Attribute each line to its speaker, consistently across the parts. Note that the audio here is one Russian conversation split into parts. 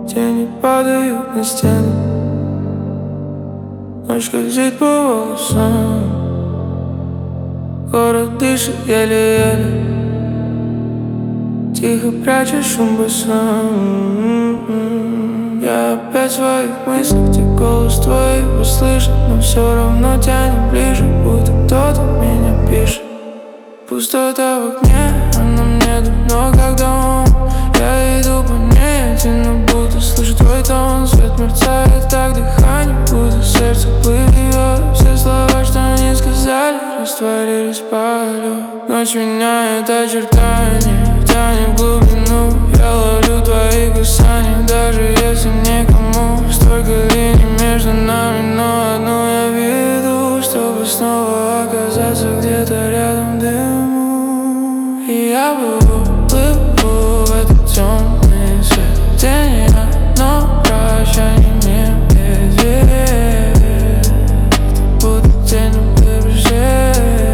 Speaker 1: Тени падают на стены, ночь скользит по волосам. Город дышит еле-еле, тихо пряча шум басам. Я опять в своих мыслях, где голос твой услышан, но все равно тянет ближе, будто кто-то меня пишет. Пустота в окне, а нам нет, но как дом. Я иду по ней, но будто слышу твой тон. Свет мерцает, так дыхание, будто сердце плывет. Все слова, что они сказали, растворились по льду. Ночь меняет очертания, тянет глубину. Я ловлю твои касания, даже если никому. Столько линий между нами, но одну я веду, чтобы снова оказаться где-то рядом в дыму. И я плыву в этот темный свет тени, но прощание не медведь. Будто тень на побережье,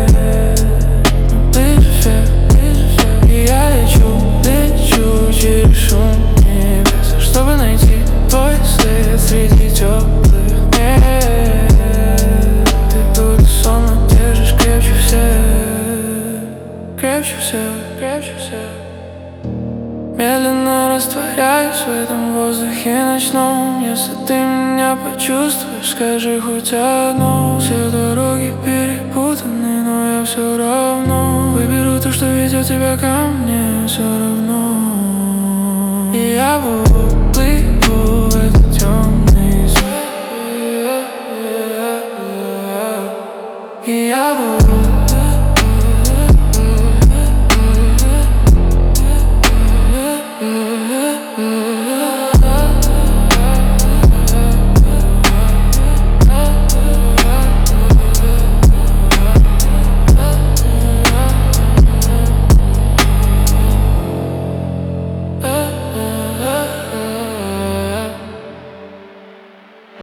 Speaker 1: ближе, и я лечу через шум небес, чтобы найти твой след среди теплых мест. Ты будто сон, но держишь крепче всех, крепче всех, крепче всех. Медленно растворяюсь в этом воздухе ночном. Если ты меня почувствуешь, скажи хоть одно. Все дороги перепутаны, но я все равно выберу то, что ведет тебя ко мне, все равно. И я буду